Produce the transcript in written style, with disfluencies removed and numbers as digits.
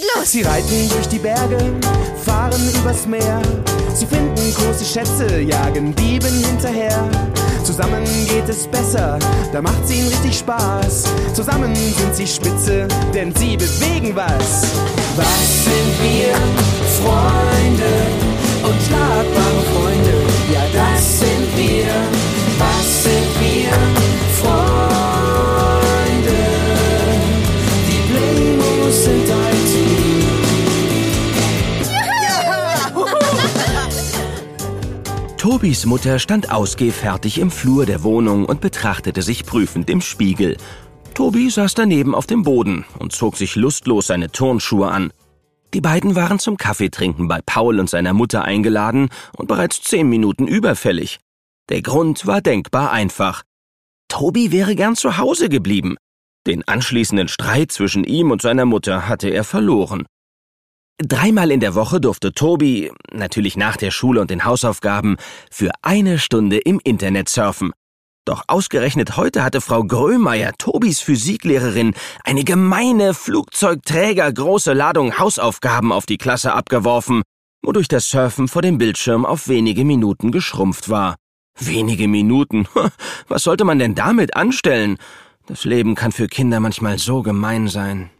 los! Sie reiten durch die Berge, fahren übers Meer. Sie finden große Schätze, jagen Dieben hinterher. Zusammen geht es besser, da macht's ihnen richtig Spaß. Zusammen sind sie spitze, denn sie bewegen was. Was sind wir? Freunde und schlagbare Freunde. Ja, das sind wir. Was sind wir? Freunde. Die Blingos sind ein Team. Tobis Mutter stand ausgehfertig im Flur der Wohnung und betrachtete sich prüfend im Spiegel. Tobi saß daneben auf dem Boden und zog sich lustlos seine Turnschuhe an. Die beiden waren zum Kaffeetrinken bei Paul und seiner Mutter eingeladen und bereits 10 Minuten überfällig. Der Grund war denkbar einfach. Tobi wäre gern zu Hause geblieben. Den anschließenden Streit zwischen ihm und seiner Mutter hatte er verloren. 3-mal in der Woche durfte Tobi, natürlich nach der Schule und den Hausaufgaben, für 1 Stunde im Internet surfen. Doch ausgerechnet heute hatte Frau Grömeyer, Tobis Physiklehrerin, eine gemeine flugzeugträgergroße Ladung Hausaufgaben auf die Klasse abgeworfen, wodurch das Surfen vor dem Bildschirm auf wenige Minuten geschrumpft war. Wenige Minuten? Was sollte man denn damit anstellen? Das Leben kann für Kinder manchmal so gemein sein.